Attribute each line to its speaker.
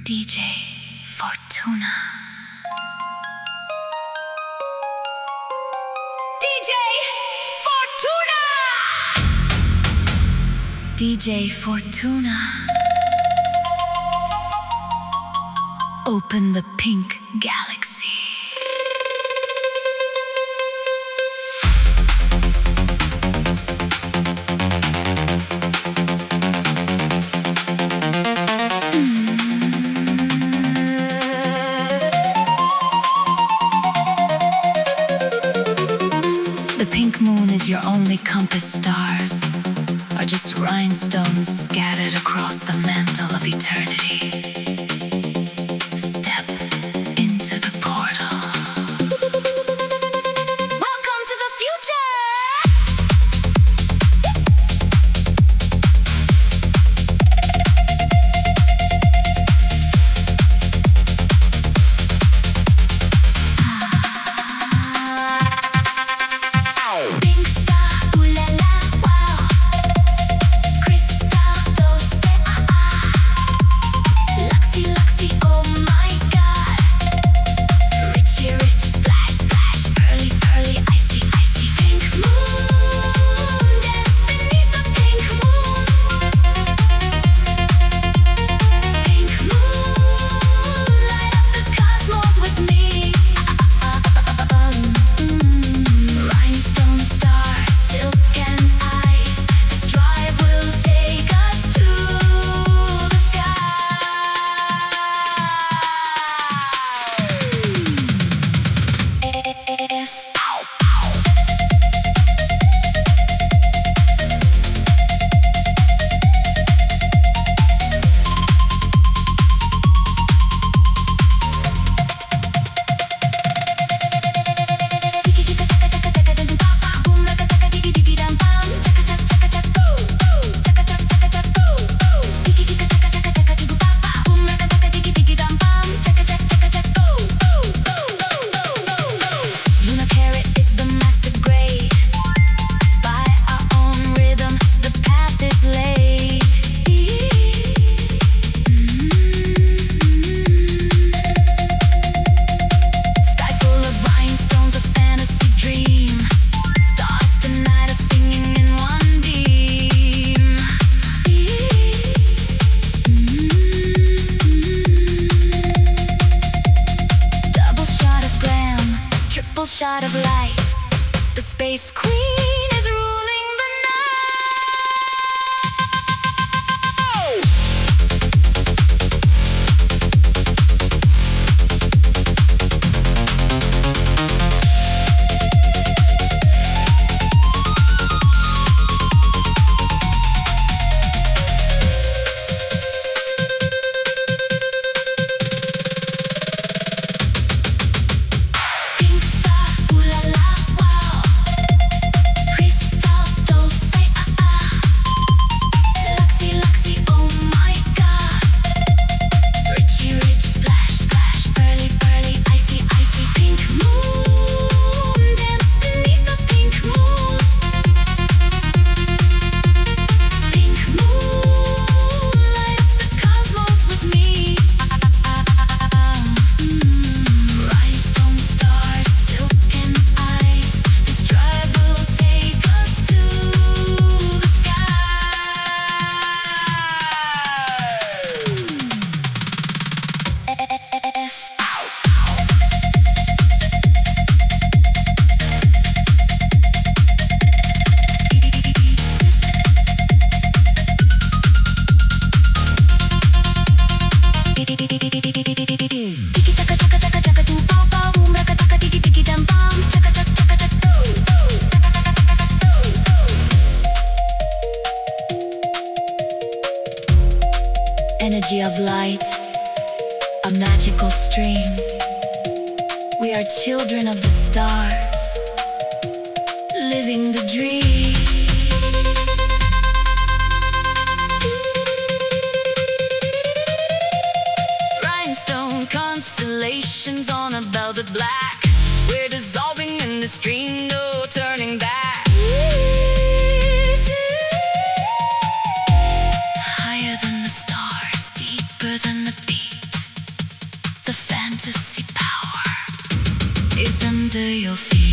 Speaker 1: DJ Fortuna. DJ Fortuna. DJ Fortuna. Open the pink galaxy. The pink moon is your only compass. Stars are just rhinestones scattered across the mantle of eternity. Step into the portal. Welcome to the future! Pink star, ooh la la, wow. Crystal dose, Luxy, Luxy, oh my God. Richy, rich, splash, splash. Pearly, pearly, icy, icy. Pink moon, dance beneath the pink moon. Pink moon, light up the cosmos with me. Rhinestone stars, silk and ice. This drive will take us to the sky. Luna Carrot is the master grade. By our own rhythm, the path is laid. Sky full of rhinestones, a fantasy dream. Stars tonight are singing in one beam. Double shot of glam, triple shot of light. The space queen is ruling the night. Pink star, ooh la la, wow. Crystal dose, Luxy, Luxy, oh my God. Richy, rich, splash, splash. Pearly, pearly, icy, icy. Pink moon, dance beneath the pink moon. Pink moon, light up the cosmos with me. Rhinestone stars, silk and ice. This drive will take us to the Energy of light, a magical stream. We are children of the stars, living the dream. Rhinestone constellations on a velvet black. We're dissolving in this dream, no turning back. Higher than the stars, deeper than the beat. under your feet.